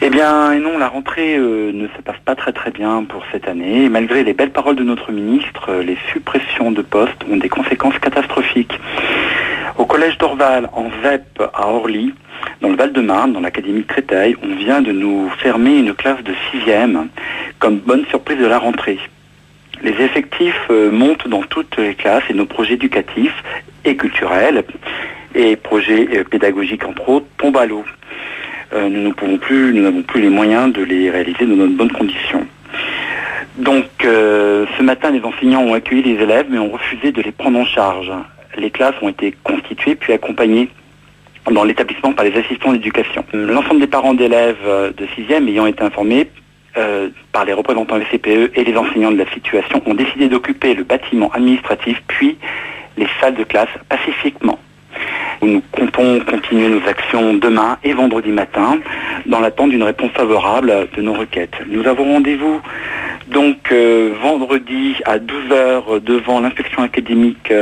Eh bien, et non, la rentrée ne se passe pas très très bien pour cette année. Et malgré les belles paroles de notre ministre, les suppressions de postes ont des conséquences catastrophiques. Au collège d'Orval, en ZEP à Orly, dans le Val-de-Marne, dans l'académie de Créteil, on vient de nous fermer une classe de 6e comme bonne surprise de la rentrée. Les effectifs montent dans toutes les classes et nos projets éducatifs et culturels et projets pédagogiques entre autres tombent à l'eau. Nous n'avons plus les moyens de les réaliser dans de bonnes conditions. Donc ce matin, les enseignants ont accueilli les élèves mais ont refusé de les prendre en charge. Les classes ont été constituées puis accompagnées dans l'établissement par les assistants d'éducation. L'ensemble des parents d'élèves de 6e ayant été informés par les représentants des CPE et les enseignants de la situation ont décidé d'occuper le bâtiment administratif puis les salles de classe pacifiquement. Nous comptons continuer nos actions demain et vendredi matin dans l'attente d'une réponse favorable de nos requêtes. Nous avons rendez-vous donc vendredi à 12h devant l'inspection académique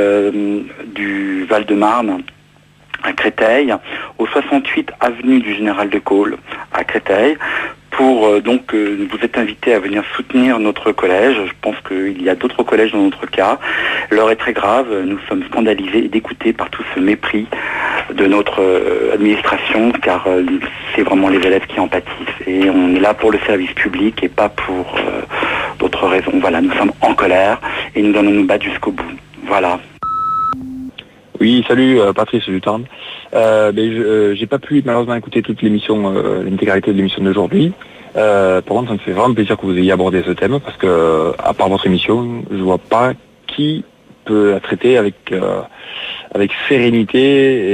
du Val-de-Marne à Créteil, au 68 avenue du Général de Gaulle à Créteil, pour vous êtes invités à venir soutenir notre collège. Je pense qu'il y a d'autres collèges dans notre cas. L'heure est très grave, nous sommes scandalisés et dégoûtés par tout ce mépris de notre administration, car c'est vraiment les élèves qui en pâtissent. Et on est là pour le service public et pas pour d'autres raisons. Voilà, nous sommes en colère et nous allons nous battre jusqu'au bout. Voilà. Oui, salut, Patrice du Tarn. J'ai pas pu malheureusement écouter toute l'émission, l'intégralité de l'émission d'aujourd'hui. Par contre, ça me fait vraiment plaisir que vous ayez abordé ce thème parce que, à part votre émission, je vois pas qui peut la traiter avec sérénité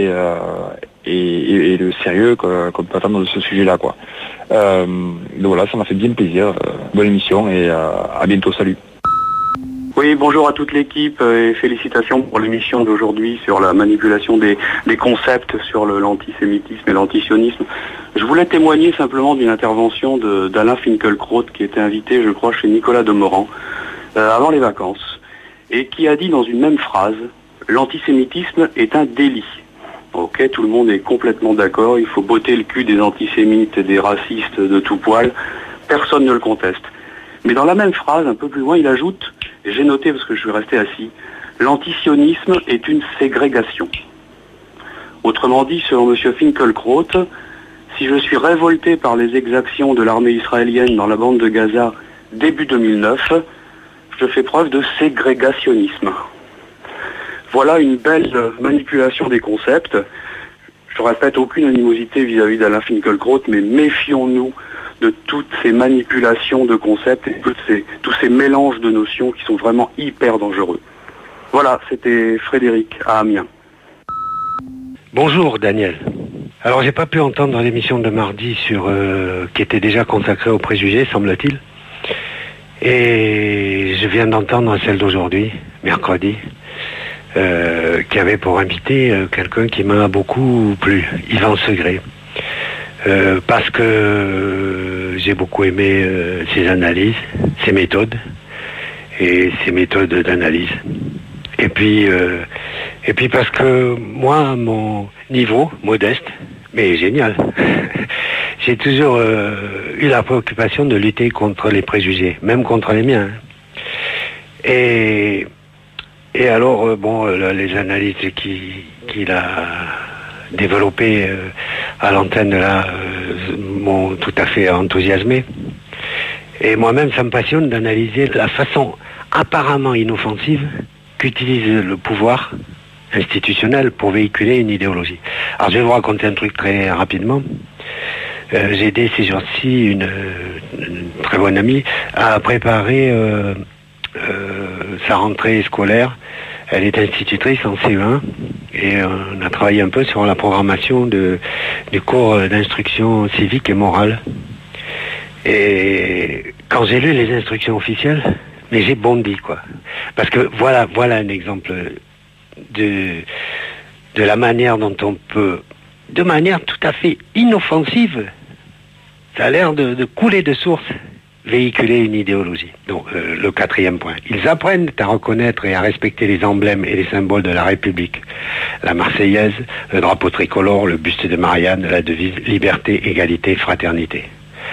et le sérieux qu'on peut attendre de ce sujet-là, quoi. Donc voilà, ça m'a fait bien plaisir. Bonne émission et à bientôt. Salut. Oui, bonjour à toute l'équipe et félicitations pour l'émission d'aujourd'hui sur la manipulation des concepts sur l'antisémitisme et l'antisionisme. Je voulais témoigner simplement d'une intervention d'Alain Finkielkraut qui était invité, je crois, chez Nicolas Demorand avant les vacances et qui a dit dans une même phrase « L'antisémitisme est un délit ». Ok, tout le monde est complètement d'accord, il faut botter le cul des antisémites et des racistes de tout poil, personne ne le conteste. Mais dans la même phrase, un peu plus loin, il ajoute, et j'ai noté parce que je suis resté assis, l'antisionisme est une ségrégation. Autrement dit, selon M. Finkielkraut, si je suis révolté par les exactions de l'armée israélienne dans la bande de Gaza début 2009, je fais preuve de ségrégationnisme. Voilà une belle manipulation des concepts. Je répète, aucune animosité vis-à-vis d'Alain Finkielkraut, mais méfions-nous de toutes ces manipulations de concepts et tous ces mélanges de notions qui sont vraiment hyper dangereux. Voilà, c'était Frédéric à Amiens. Bonjour Daniel. Alors j'ai pas pu entendre l'émission de mardi qui était déjà consacrée aux préjugés, semble-t-il. Et je viens d'entendre celle d'aujourd'hui, mercredi, qui avait pour invité quelqu'un qui m'a beaucoup plu, Yvan Segré. Parce que j'ai beaucoup aimé ses analyses, ses méthodes et ses méthodes d'analyse. Et puis parce que moi, à mon niveau modeste, mais génial, j'ai toujours eu la préoccupation de lutter contre les préjugés, même contre les miens. Et alors, les analyses qu'il a développées à l'antenne là m'ont tout à fait enthousiasmé. Et moi-même, ça me passionne d'analyser la façon apparemment inoffensive qu'utilise le pouvoir institutionnel pour véhiculer une idéologie. Alors je vais vous raconter un truc très rapidement. J'ai aidé ces jours-ci une très bonne amie à préparer sa rentrée scolaire. Elle est institutrice en CE1 et on a travaillé un peu sur la programmation du cours d'instruction civique et morale. Et quand j'ai lu les instructions officielles, mais j'ai bondi, quoi. Parce que voilà un exemple de la manière dont on peut, de manière tout à fait inoffensive, ça a l'air de couler de source, véhiculer une idéologie. Donc, le 4e point. Ils apprennent à reconnaître et à respecter les emblèmes et les symboles de la République. La Marseillaise, le drapeau tricolore, le buste de Marianne, la devise liberté, égalité, fraternité.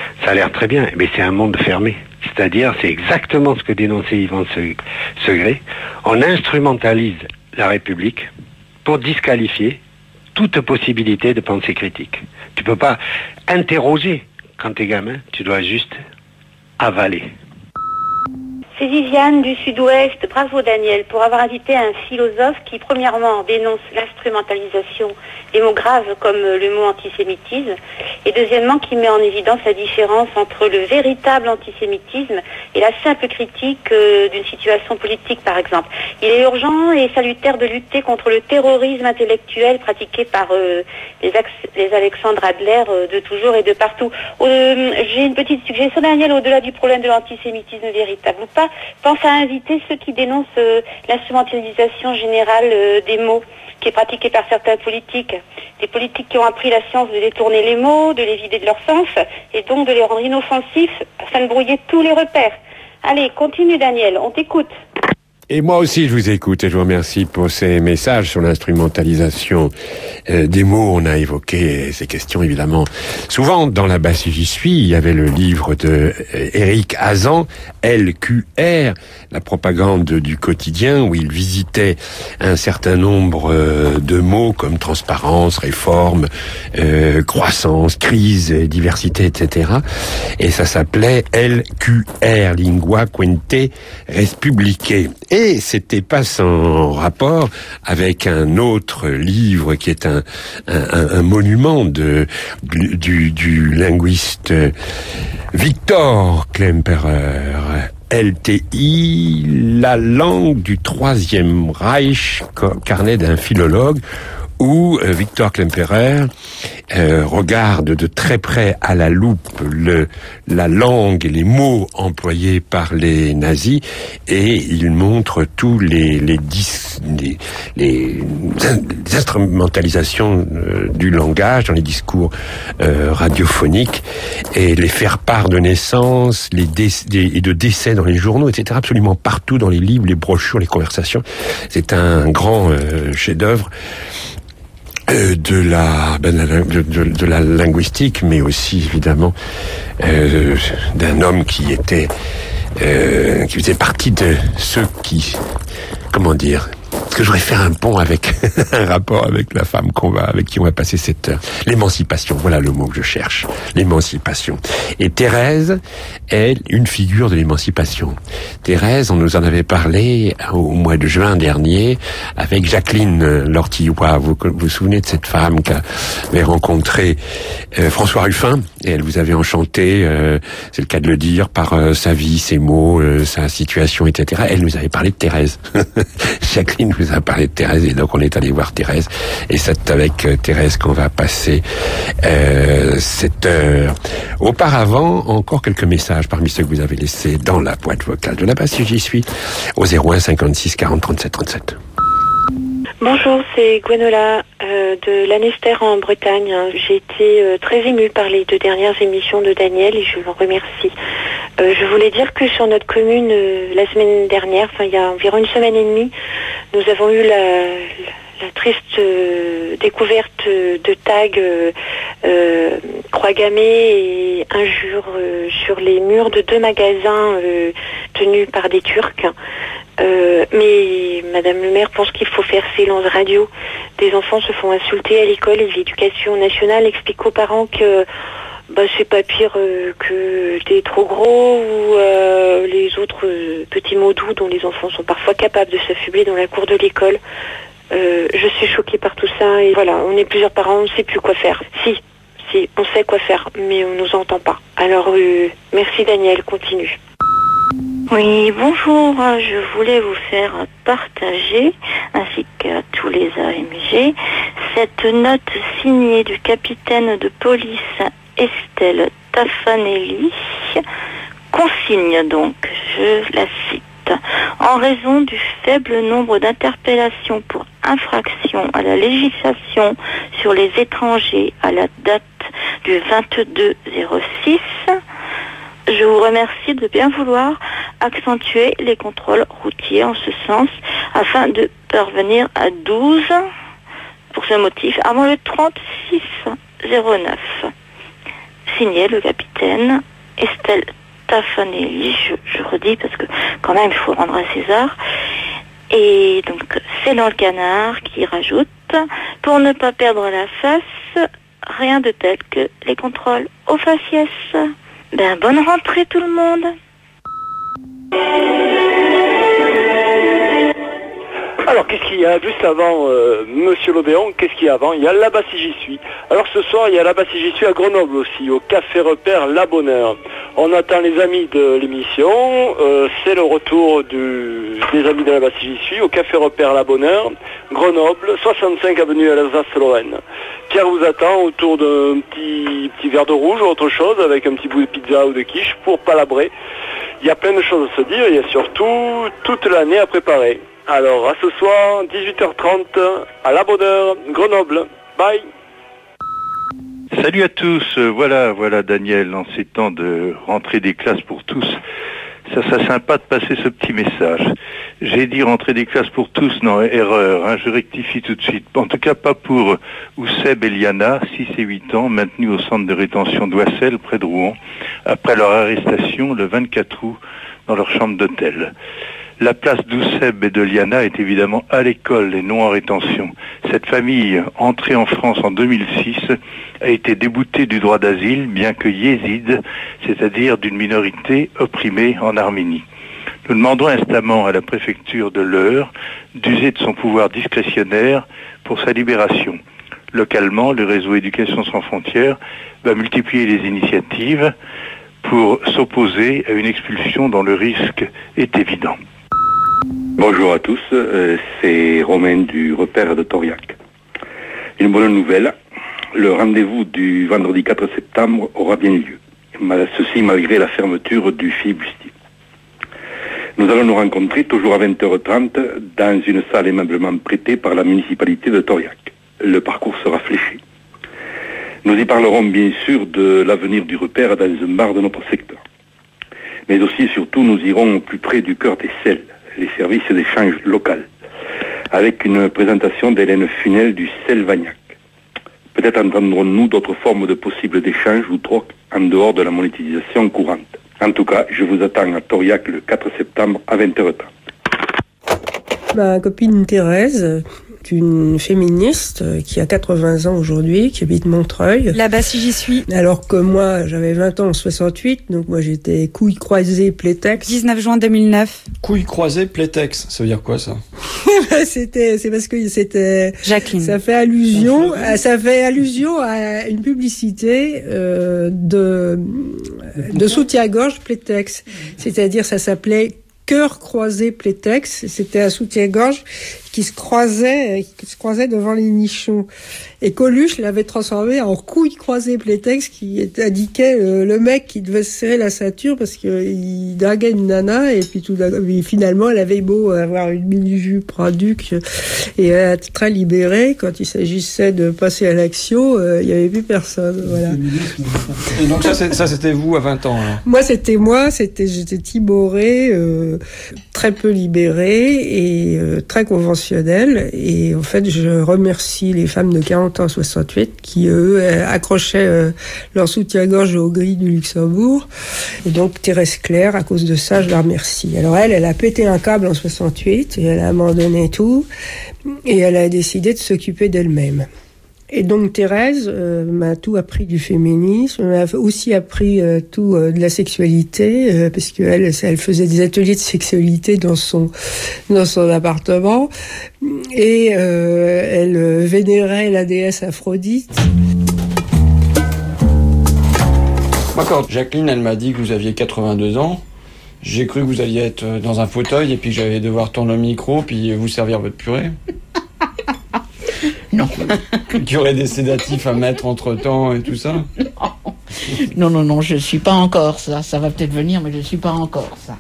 Ça a l'air très bien, mais c'est un monde fermé. C'est-à-dire, c'est exactement ce que dénonçait Yvan Segré. On instrumentalise la République pour disqualifier toute possibilité de pensée critique. Tu peux pas interroger quand t'es gamin, tu dois juste avaler. C'est Viviane du Sud-Ouest. Bravo Daniel pour avoir invité un philosophe qui premièrement dénonce l'instrumentalisation des mots graves comme le mot antisémitisme et deuxièmement qui met en évidence la différence entre le véritable antisémitisme et la simple critique d'une situation politique par exemple. Il est urgent et salutaire de lutter contre le terrorisme intellectuel pratiqué par les Alexandre Adler de toujours et de partout. J'ai une petite suggestion Daniel, au-delà du problème de l'antisémitisme véritable ou pas, pense à inviter ceux qui dénoncent l'instrumentalisation générale des mots qui est pratiquée par certains politiques. Des politiques qui ont appris la science de détourner les mots, de les vider de leur sens et donc de les rendre inoffensifs afin de brouiller tous les repères. Allez, continue Daniel, on t'écoute. Et moi aussi, je vous écoute et je vous remercie pour ces messages sur l'instrumentalisation des mots. On a évoqué ces questions, évidemment. Souvent, dans la Basse J'y suis, il y avait le livre de Éric Hazan, LQR, la propagande du quotidien, où il visitait un certain nombre de mots comme transparence, réforme, croissance, crise, diversité, etc. Et ça s'appelait LQR, Lingua Quente Respublique. Et c'était pas sans rapport avec un autre livre qui est un monument du linguiste Victor Klemperer, LTI, la langue du Troisième Reich, carnet d'un philologue, où Victor Klemperer regarde de très près à la loupe la langue et les mots employés par les nazis et il montre tous les instrumentalisations du langage dans les discours radiophoniques et les faire-part de naissance, et de décès dans les journaux, etc. Absolument partout dans les livres, les brochures, les conversations. C'est un grand chef-d'œuvre de la linguistique, mais aussi évidemment d'un homme qui faisait partie de ceux qui, comment dire, est-ce que je voudrais faire un pont avec un rapport avec la femme avec qui on va passer cette heure. L'émancipation, voilà le mot que je cherche. L'émancipation. Et Thérèse est une figure de l'émancipation. Thérèse, on nous en avait parlé au mois de juin dernier avec Jacqueline Lortillois. Vous vous souvenez de cette femme qu'avait rencontré François Ruffin et elle vous avait enchanté, c'est le cas de le dire, par sa vie, ses mots, sa situation, etc. Elle nous avait parlé de Thérèse. Jacqueline vous a parlé de Thérèse et donc on est allé voir Thérèse et c'est avec Thérèse qu'on va passer cette heure. Auparavant, encore quelques messages parmi ceux que vous avez laissés dans la boîte vocale de la Basse J'y suis au 01 56 40 37 37. Bonjour, c'est Gwenola de Lanester en Bretagne. J'ai été très émue par les 2 dernières émissions de Daniel et je vous remercie. Je voulais dire que sur notre commune, la semaine dernière, il y a environ une semaine et demie, nous avons eu la triste découverte de tags croix gammée et injures sur les murs de 2 magasins tenus par des Turcs. Mais Madame le maire pense qu'il faut faire silence radio. Des enfants se font insulter à l'école et l'éducation nationale explique aux parents que c'est pas pire que t'es trop gros ou les autres petits mots doux dont les enfants sont parfois capables de s'affubler dans la cour de l'école. Je suis choquée par tout ça et voilà, on est plusieurs parents, on ne sait plus quoi faire. Si, on sait quoi faire, mais on nous entend pas. Alors merci Daniel, continue. Oui, bonjour, je voulais vous faire partager, ainsi qu'à tous les AMG, cette note signée du capitaine de police Estelle Taffanelli, consigne donc, je la cite, en raison du faible nombre d'interpellations pour infraction à la législation sur les étrangers à la date du 22/06, je vous remercie de bien vouloir accentuer les contrôles routiers en ce sens afin de parvenir à 12 pour ce motif avant le 36/09. Signé le capitaine. capitaine, Estelle Taffanelli, je redis parce que quand même il faut rendre à César. Et donc c'est dans le canard qui rajoute, pour ne pas perdre la face, rien de tel que les contrôles aux faciès. Bonne rentrée tout le monde. Alors, qu'est-ce qu'il y a juste avant, Monsieur Lodéon, qu'est-ce qu'il y a avant? Il y a là-bas si j'y suis. Alors, ce soir, il y a là-bas si j'y suis à Grenoble aussi, au Café Repère La Bonheur. On attend les amis de l'émission. C'est le retour des amis de là-bas si j'y suis, au Café Repère La Bonheur, Grenoble, 65 avenue Alsace-Lorraine. Pierre vous attend autour d'un petit verre de rouge ou autre chose, avec un petit bout de pizza ou de quiche pour palabrer. Il y a plein de choses à se dire, il y a surtout toute l'année à préparer. Alors, à ce soir, 18h30, à La Bonheur, Grenoble. Bye. Salut à tous. Voilà, Daniel, en ces temps de rentrée des classes pour tous. Ça serait sympa de passer ce petit message. J'ai dit rentrée des classes pour tous, non, erreur, je rectifie tout de suite. En tout cas, pas pour Ousseb et Liana, 6 et 8 ans, maintenus au centre de rétention d'Oissel, près de Rouen, après leur arrestation le 24 août dans leur chambre d'hôtel. La place d'Ousseb et de Liana est évidemment à l'école et non en rétention. Cette famille, entrée en France en 2006, a été déboutée du droit d'asile, bien que yézide, c'est-à-dire d'une minorité opprimée en Arménie. Nous demandons instamment à la préfecture de l'Eure d'user de son pouvoir discrétionnaire pour sa libération. Localement, le réseau Éducation sans frontières va multiplier les initiatives pour s'opposer à une expulsion dont le risque est évident. Bonjour à tous, c'est Romain du repère de Toriac. Une bonne nouvelle, le rendez-vous du vendredi 4 septembre aura bien lieu. Ceci malgré la fermeture du filibustier. Nous allons nous rencontrer toujours à 20h30 dans une salle aimablement prêtée par la municipalité de Toriac. Le parcours sera fléché. Nous y parlerons bien sûr de l'avenir du repère dans un bar de notre secteur. Mais aussi et surtout nous irons au plus près du cœur des selles, les services d'échange local, avec une présentation d'Hélène Funel du Selvagnac. Peut-être entendrons-nous d'autres formes de possibles d'échanges ou troc en dehors de la monétisation courante. En tout cas, je vous attends à Toriac le 4 septembre à 20h30. Ma copine Thérèse est une féministe qui a 80 ans aujourd'hui, qui habite Montreuil. Là-bas si j'y suis. Alors que moi, j'avais 20 ans en 68, donc moi j'étais couilles croisées plétex. 19 juin 2009. Couilles croisées plétex, ça veut dire quoi ça? C'est parce que c'était... Jacqueline. Ça fait allusion à une publicité de soutien-gorge plétex. C'est-à-dire ça s'appelait Cœur croisé plétex, c'était un soutien-gorge qui se croisait devant les nichons. Et Coluche l'avait transformé en couille croisée plétex, qui indiquait le mec qui devait se serrer la ceinture parce qu'il draguait une nana, et puis finalement elle avait beau avoir une mini-jupe raduc et être très libérée, quand il s'agissait de passer à l'action, il n'y avait plus personne. Voilà. Et donc ça c'était vous à 20 ans alors. J'étais timorée, très peu libérée et très conventionnelle. Et en fait, je remercie les femmes de 40 ans 68 qui, eux, accrochaient leur soutien-gorge aux grilles du Luxembourg. Et donc, Thérèse Claire, à cause de ça, je la remercie. Alors elle a pété un câble en 68 et elle a abandonné tout. Et elle a décidé de s'occuper d'elle-même. Et donc Thérèse m'a tout appris du féminisme, m'a aussi appris tout de la sexualité, parce que elle faisait des ateliers de sexualité dans son appartement, et elle vénérait la déesse Aphrodite. Moi, quand Jacqueline, elle m'a dit que vous aviez 82 ans, j'ai cru que vous alliez être dans un fauteuil et puis que j'allais devoir tourner le micro puis vous servir votre purée. Non. Qu'il y aurait des sédatifs à mettre entre-temps et tout ça. Non, je suis pas encore ça. Ça va peut-être venir, mais je suis pas encore ça.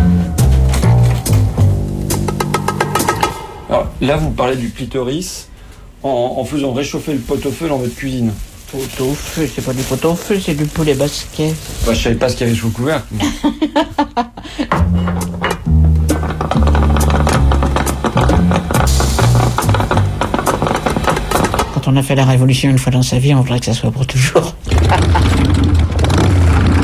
Alors, là, vous parlez du clitoris en faisant réchauffer le pot-au-feu dans votre cuisine. Pot-au-feu, c'est pas du pot-au-feu, c'est du poulet basquet. Bah, je savais pas ce qu'il y avait sous le couvercle. Quand on a fait la révolution une fois dans sa vie, on voudrait que ça soit pour toujours.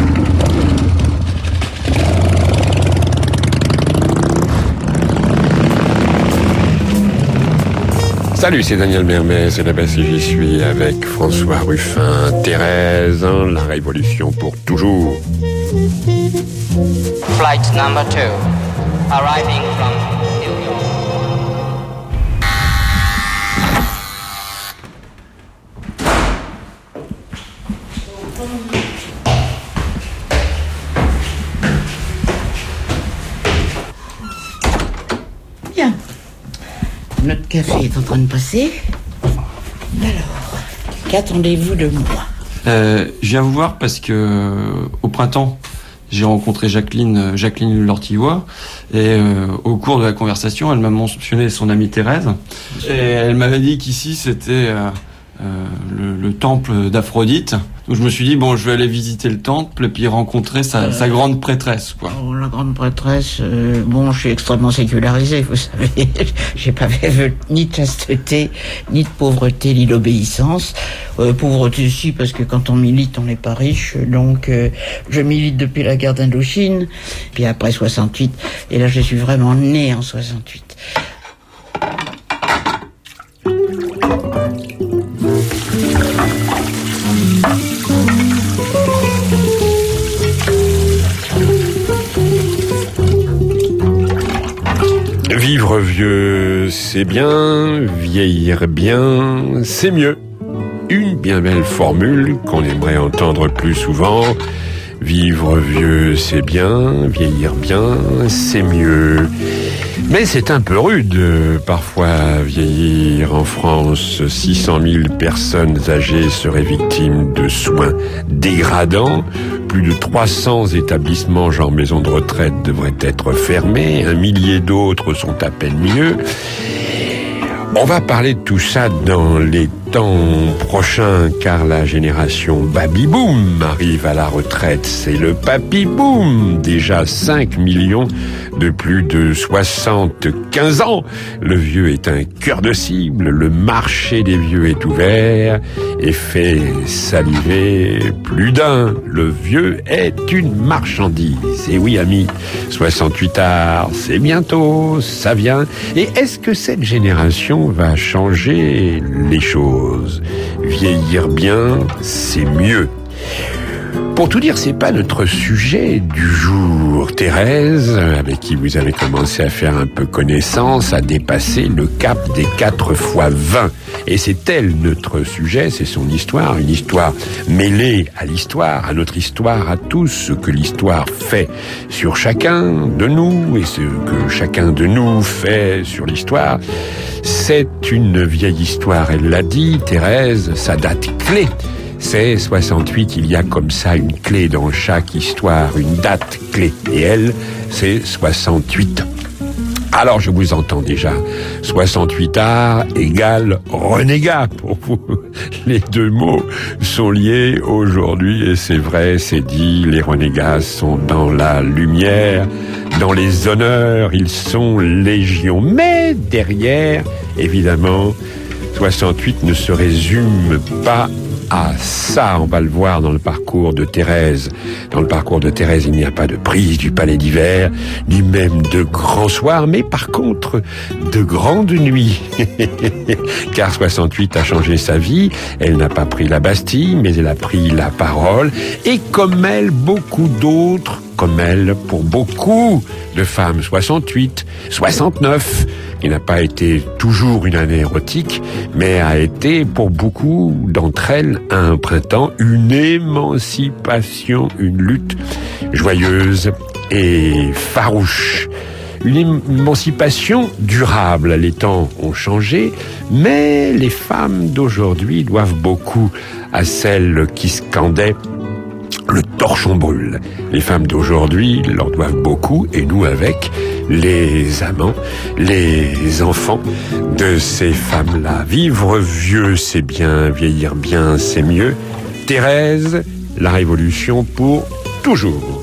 Salut, c'est Daniel Mermet, c'est la basse et j'y suis avec François Ruffin, Thérèse, la révolution pour toujours. Flight number 2, arriving from New York. Bien. Notre café est en train de passer. Alors, qu'attendez-vous de moi? Je viens vous voir parce que au printemps, j'ai rencontré Jacqueline Lortillois et au cours de la conversation, elle m'a mentionné son amie Thérèse et elle m'avait dit qu'ici c'était le temple d'Aphrodite. Donc je me suis dit bon, je vais aller visiter le temple et puis rencontrer sa grande prêtresse, quoi. Oh, la grande prêtresse, bon, je suis extrêmement sécularisé, vous savez. J'ai pas fait ni de chasteté, ni de pauvreté, ni d'obéissance. Pauvreté aussi, parce que quand on milite, on n'est pas riche. Donc, je milite depuis la guerre d'Indochine, puis après 68. Et là, je suis vraiment né en 68. Vivre vieux, c'est bien, vieillir bien, c'est mieux. Une bien belle formule qu'on aimerait entendre plus souvent. Vivre vieux, c'est bien, vieillir bien, c'est mieux. Mais c'est un peu rude, parfois, vieillir. En France, 600 000 personnes âgées seraient victimes de soins dégradants. Plus de 300 établissements genre maisons de retraite devraient être fermés. 1 millier d'autres sont à peine mieux. On va parler de tout ça dans les temps prochains, car la génération baby-boom arrive à la retraite. C'est le papy-boom. Déjà 5 millions de plus de 75 ans. Le vieux est un cœur de cible. Le marché des vieux est ouvert et fait saliver plus d'un. Le vieux est une marchandise. Et oui, amis, 68 arts, c'est bientôt, ça vient. Et est-ce que cette génération va changer les choses? Vieillir bien, c'est mieux. Pour tout dire, c'est pas notre sujet du jour. Thérèse, avec qui vous avez commencé à faire un peu connaissance, a dépassé le cap des 4 x 20. Et c'est elle notre sujet, c'est son histoire, une histoire mêlée à l'histoire, à notre histoire, à tous, ce que l'histoire fait sur chacun de nous et ce que chacun de nous fait sur l'histoire. C'est une vieille histoire, elle l'a dit, Thérèse, sa date clé. C'est 68, il y a comme ça une clé dans chaque histoire, une date clé. Et elle, c'est 68. Alors je vous entends déjà, 68 arts égale renégat pour vous. Les deux mots sont liés aujourd'hui et c'est vrai, c'est dit, les renégats sont dans la lumière, dans les honneurs, ils sont légion. Mais derrière, évidemment, 68 ne se résume pas à ça, on va le voir dans le parcours de Thérèse. Dans le parcours de Thérèse, il n'y a pas de prise du palais d'hiver, ni même de grands soirs, mais par contre, de grandes nuits. Car 68 a changé sa vie, elle n'a pas pris la Bastille, mais elle a pris la parole, et comme elle, beaucoup d'autres, comme elle, pour beaucoup de femmes, 68, 69, qui n'a pas été toujours une année érotique, mais a été, pour beaucoup d'entre elles, un printemps, une émancipation, une lutte joyeuse et farouche. Une émancipation durable. Les temps ont changé, mais les femmes d'aujourd'hui doivent beaucoup à celles qui scandaient le torchon brûle. Les femmes d'aujourd'hui leur doivent beaucoup, et nous avec, les amants, les enfants de ces femmes-là. Vivre vieux, c'est bien, vieillir bien, c'est mieux. Thérèse, la révolution pour toujours.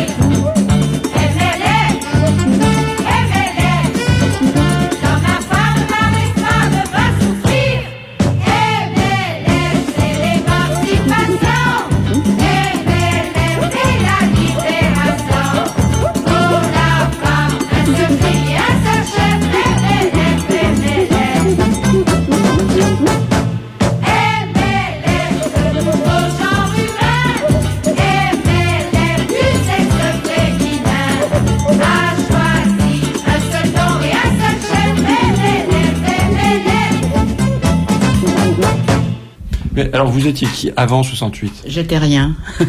Mais alors vous étiez qui avant 68? J'étais rien.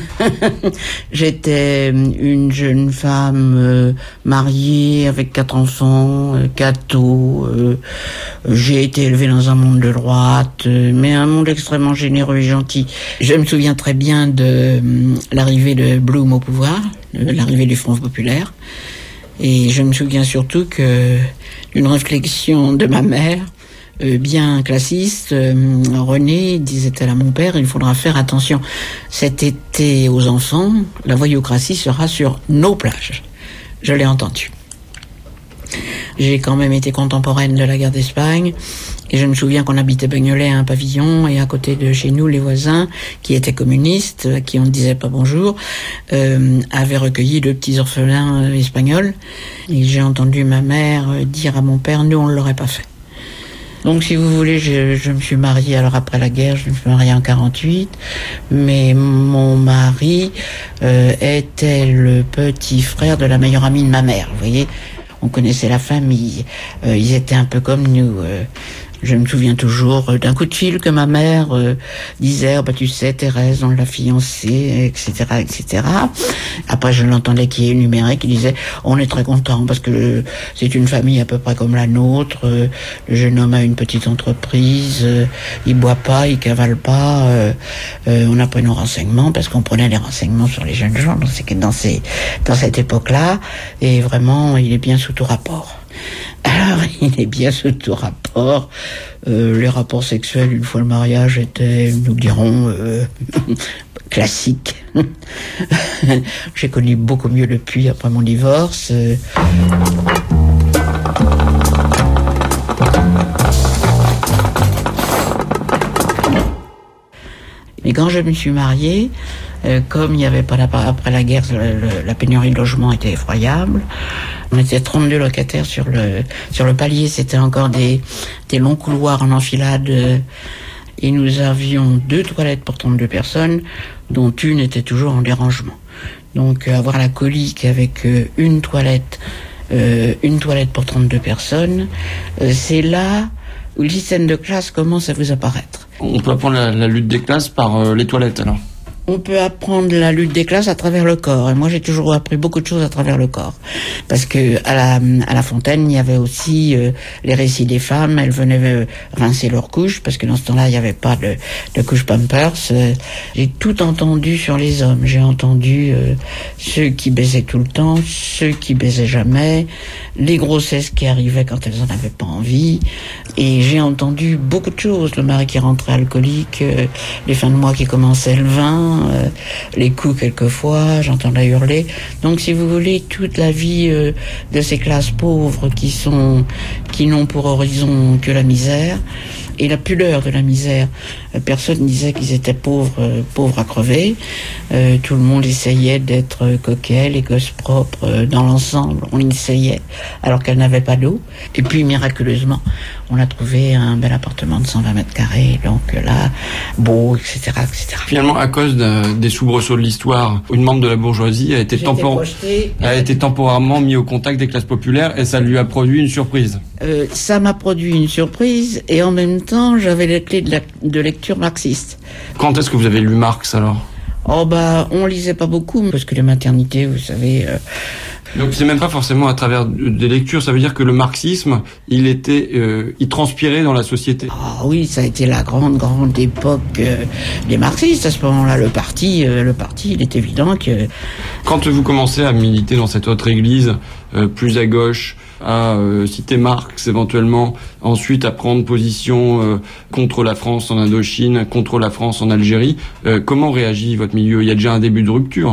J'étais une jeune femme mariée avec 4 enfants, catho. J'ai été élevée dans un monde de droite, mais un monde extrêmement généreux et gentil. Je me souviens très bien de l'arrivée de Blum au pouvoir, l'arrivée du Front populaire. Et je me souviens surtout d'une réflexion de ma mère, bien classiste. René disait-elle à mon père, il faudra faire attention cet été aux enfants, la voyoucratie sera sur nos plages. Je l'ai entendu. J'ai quand même été contemporaine de la guerre d'Espagne et je me souviens qu'on habitait Bagnolet à un pavillon et à côté de chez nous, les voisins qui étaient communistes, à qui on ne disait pas bonjour, avaient recueilli 2 petits orphelins espagnols et j'ai entendu ma mère dire à mon père, nous on ne l'aurait pas fait. Donc, si vous voulez, je me suis mariée, alors après la guerre, je me suis mariée en 48, mais mon mari était le petit frère de la meilleure amie de ma mère, vous voyez. On connaissait la famille, ils étaient un peu comme nous. Je me souviens toujours d'un coup de fil que ma mère disait, bah tu sais Thérèse, on l'a fiancée, etc., etc. Après je l'entendais qui énumérait, qui disait, on est très content parce que c'est une famille à peu près comme la nôtre. Le jeune homme a une petite entreprise, il boit pas, il cavale pas. On a pris nos renseignements parce qu'on prenait les renseignements sur les jeunes gens dans cette époque-là, et vraiment il est bien sous tout rapport. Alors, il est bien sous tout rapport. Les rapports sexuels, une fois le mariage, étaient, nous dirons, classiques. J'ai connu beaucoup mieux depuis, après mon divorce. Mais quand je me suis mariée, comme il n'y avait pas après la guerre, la pénurie de logement était effroyable. On était 32 locataires sur le palier. C'était encore des longs couloirs en enfilade. Et nous avions 2 toilettes pour 32 personnes, dont une était toujours en dérangement. Donc avoir la colique avec une toilette pour 32 personnes, c'est là où le système de classe commence à vous apparaître. On peut apprendre la lutte des classes par les toilettes alors? On peut apprendre la lutte des classes à travers le corps. Et moi, j'ai toujours appris beaucoup de choses à travers le corps. Parce que à la fontaine, il y avait aussi les récits des femmes. Elles venaient rincer leurs couches, parce que dans ce temps-là, il n'y avait pas de couches Pampers. J'ai tout entendu sur les hommes. J'ai entendu ceux qui baisaient tout le temps, ceux qui baisaient jamais, les grossesses qui arrivaient quand elles en avaient pas envie. Et j'ai entendu beaucoup de choses. Le mari qui rentrait alcoolique, les fins de mois qui commençaient le vin, les coups quelquefois, j'entendais hurler. Donc si vous voulez, toute la vie de ces classes pauvres qui n'ont pour horizon que la misère et la pudeur de la misère. Personne disait qu'ils étaient pauvres à crever. Tout le monde essayait d'être coquet, les gosses propres dans l'ensemble. On essayait, alors qu'elle n'avait pas d'eau. Et puis miraculeusement, on a trouvé un bel appartement de 120 mètres carrés. Donc là, beau, etc., etc. Finalement, à cause des soubresauts de l'histoire, une membre de la bourgeoisie a été temporairement mis au contact des classes populaires et ça lui a produit une surprise. Ça m'a produit une surprise et en même temps, j'avais les clés de lecture marxiste. Quand est-ce que vous avez lu Marx alors? Oh bah, on lisait pas beaucoup parce que les maternités, vous savez. Donc c'est même pas forcément à travers des lectures, ça veut dire que le marxisme, il transpirait dans la société. Ah oui, ça a été la grande époque des marxistes à ce moment-là. Le parti, il est évident que... Quand vous commencez à militer dans cette autre église, plus à gauche, à citer Marx éventuellement, ensuite à prendre position contre la France en Indochine, contre la France en Algérie, comment réagit votre milieu? Il y a déjà un début de rupture?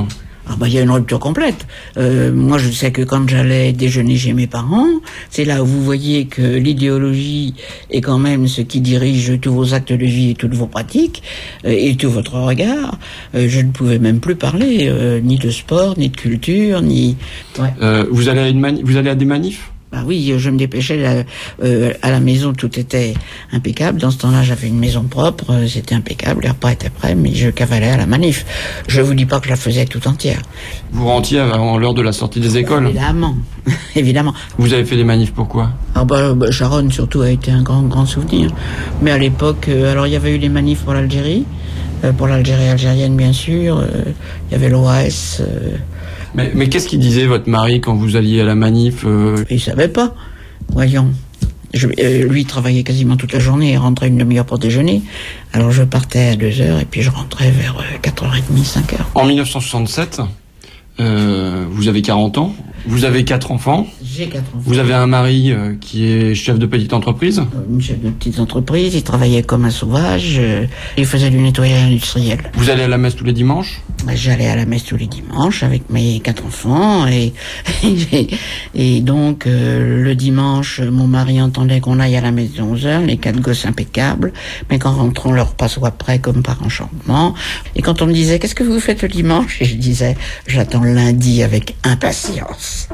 Ah bah il y a une rupture complète. Moi je sais que quand j'allais déjeuner chez mes parents, c'est là où vous voyez que l'idéologie est quand même ce qui dirige tous vos actes de vie et toutes vos pratiques et tout votre regard. Je ne pouvais même plus parler ni de sport, ni de culture, ni... Ouais. Vous allez à des manifs ? Bah oui, je me dépêchais à la maison, tout était impeccable. Dans ce temps-là, j'avais une maison propre, c'était impeccable, les repas étaient prêts, mais je cavalais à la manif. Je vous dis pas que je la faisais tout entière. Vous rentiez avant l'heure de la sortie des écoles ? Évidemment, évidemment. Vous avez fait des manifs pourquoi ? Ah bah Charonne surtout a été un grand souvenir. Mais à l'époque, alors il y avait eu les manifs pour l'Algérie algérienne bien sûr. Il y avait l'OAS. Mais qu'est-ce qu'il disait votre mari quand vous alliez à la manif Il savait pas, voyons. Lui travaillait quasiment toute la journée et rentrait une demi-heure pour déjeuner. Alors je partais à 2h et puis je rentrais vers 4h30, 5h. En 1967, vous avez 40 ans, vous avez 4 enfants. J'ai 4 enfants. Vous avez un mari qui est chef de petite entreprise. Une chef de petite entreprise, il travaillait comme un sauvage, il faisait du nettoyage industriel. Vous allez à la messe tous les dimanches ? J'allais à la messe tous les dimanches avec mes 4 enfants et donc le dimanche, mon mari entendait qu'on aille à la messe de 11h, les 4 gosses impeccables, mais qu'en rentrant leur repas soit prêt comme par enchantement. Et quand on me disait qu'est-ce que vous faites le dimanche, et je disais j'attends lundi avec impatience.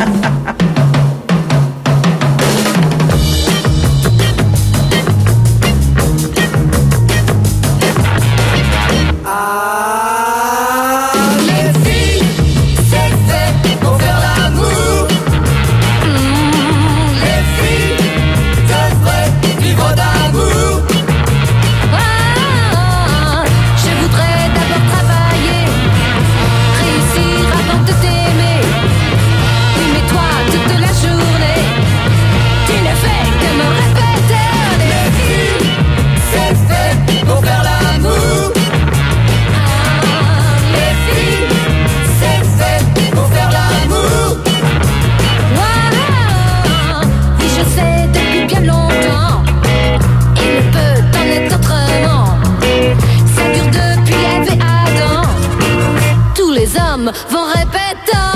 Vont répétant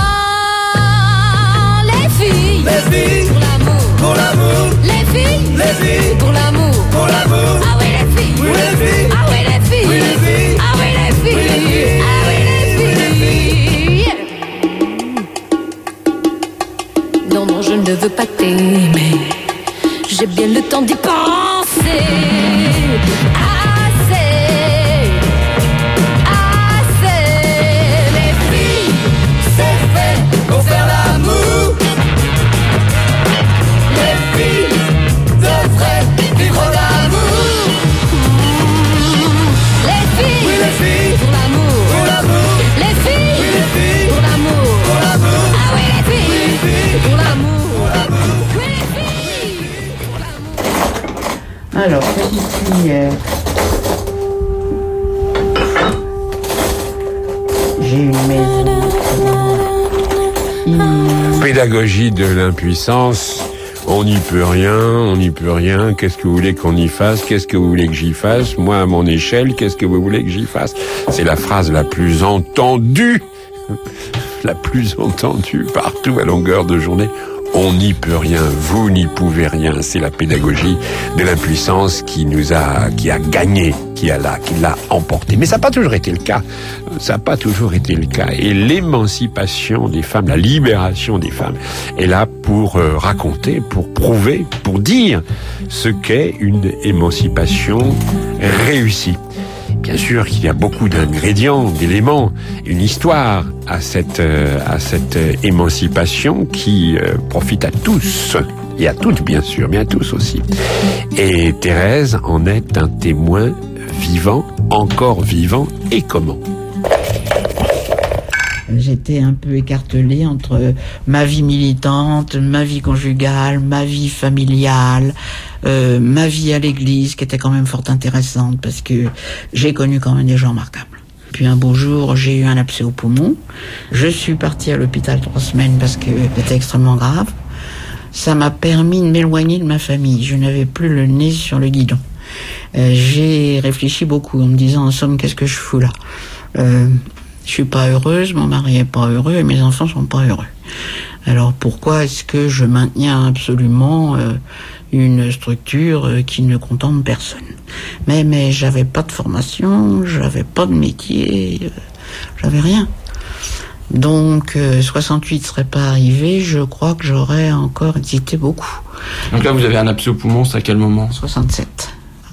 les filles pour l'amour, les filles pour l'amour, ah oui les filles, ah oui les filles, ah oui les filles, ah oui les filles. Non non je ne veux pas t'aimer, j'ai bien le temps d'y penser. Alors, petite fille, j'ai une maison. Pédagogie de l'impuissance. On n'y peut rien, qu'est-ce que vous voulez qu'on y fasse, qu'est-ce que vous voulez que j'y fasse, moi à mon échelle, qu'est-ce que vous voulez que j'y fasse. C'est la phrase la plus entendue partout à longueur de journée. On n'y peut rien, vous n'y pouvez rien. C'est la pédagogie de l'impuissance qui a gagné, qui l'a emporté. Mais ça n'a pas toujours été le cas. Et l'émancipation des femmes, la libération des femmes est là pour raconter, pour prouver, pour dire ce qu'est une émancipation réussie. Bien sûr qu'il y a beaucoup d'ingrédients, d'éléments, une histoire à cette émancipation qui profite à tous, et à toutes bien sûr, mais à tous aussi. Et Thérèse en est un témoin vivant, encore vivant, et comment ? J'étais un peu écartelée entre ma vie militante, ma vie conjugale, ma vie familiale, ma vie à l'église, qui était quand même fort intéressante, parce que j'ai connu quand même des gens remarquables. Puis un beau jour, j'ai eu un abcès au poumon. Je suis partie à l'hôpital 3 semaines parce que c'était extrêmement grave. Ça m'a permis de m'éloigner de ma famille. Je n'avais plus le nez sur le guidon. J'ai réfléchi beaucoup en me disant, en somme, qu'est-ce que je fous là ? Je suis pas heureuse, mon mari est pas heureux et mes enfants sont pas heureux. Alors pourquoi est-ce que je maintiens absolument une structure qui ne contemple personne? Mais j'avais pas de formation, j'avais pas de métier, j'avais rien. Donc 68 serait pas arrivé, je crois que j'aurais encore hésité beaucoup. Donc là vous avez un abcès au poumon, c'est à quel moment? 67.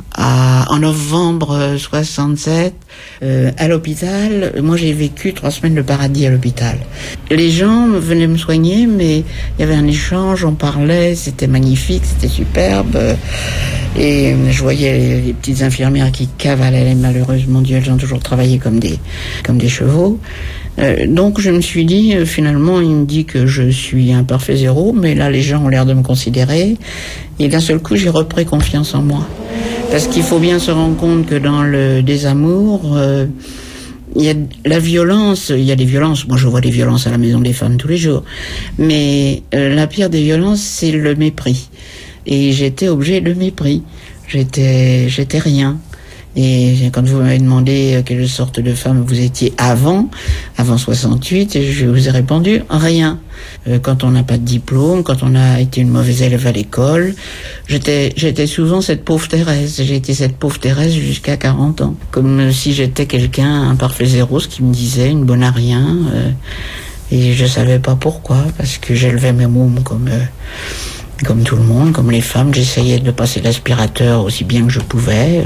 En novembre 67, à l'hôpital, moi j'ai vécu 3 semaines de paradis à l'hôpital. Les gens venaient me soigner, mais il y avait un échange, on parlait, c'était magnifique, c'était superbe. Et je voyais les petites infirmières qui cavalaient, malheureusement, Dieu, elles ont toujours travaillé comme des chevaux. Donc je me suis dit, finalement, il me dit que je suis un parfait zéro, mais là les gens ont l'air de me considérer. Et d'un seul coup, j'ai repris confiance en moi. Parce qu'il faut bien se rendre compte que dans le désamour, il y a la violence, il y a des violences. Moi, je vois des violences à la Maison des Femmes tous les jours. Mais la pire des violences, c'est le mépris. Et j'étais objet de mépris. J'étais rien. Et quand vous m'avez demandé quelle sorte de femme vous étiez avant 68, je vous ai répondu rien. Quand on n'a pas de diplôme, quand on a été une mauvaise élève à l'école, j'étais souvent cette pauvre Thérèse. J'ai été cette pauvre Thérèse jusqu'à 40 ans. Comme si j'étais quelqu'un, un parfait zéro, ce qui me disait, une bonne à rien. Et je savais pas pourquoi, parce que j'élevais mes mômes comme tout le monde, comme les femmes, j'essayais de passer l'aspirateur aussi bien que je pouvais.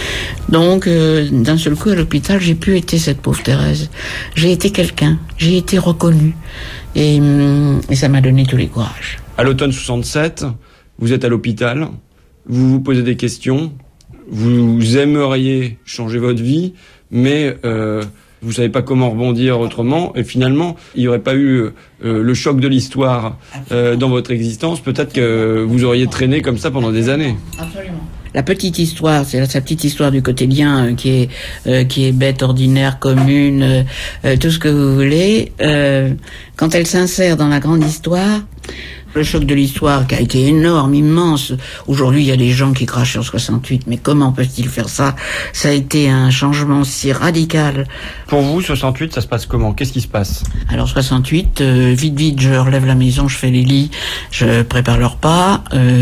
Donc, d'un seul coup, à l'hôpital, j'ai plus été cette pauvre Thérèse. J'ai été quelqu'un, j'ai été reconnue. Et ça m'a donné tous les courages. À l'automne 67, vous êtes à l'hôpital, vous vous posez des questions, vous aimeriez changer votre vie, mais vous savez pas comment rebondir autrement, et finalement, il n'y aurait pas eu le choc de l'histoire dans votre existence, peut-être que vous auriez traîné comme ça pendant des années. Absolument. La petite histoire, c'est sa petite histoire du quotidien qui est bête, ordinaire, commune, tout ce que vous voulez. Quand elle s'insère dans la grande histoire, le choc de l'histoire qui a été énorme, immense. Aujourd'hui, il y a des gens qui crachent sur 68, mais comment peuvent-ils faire ça? Ça a été un changement si radical. Pour vous, 68, ça se passe comment? Qu'est-ce qui se passe? Alors 68, vite, je relève la maison, je fais les lits, je prépare le repas,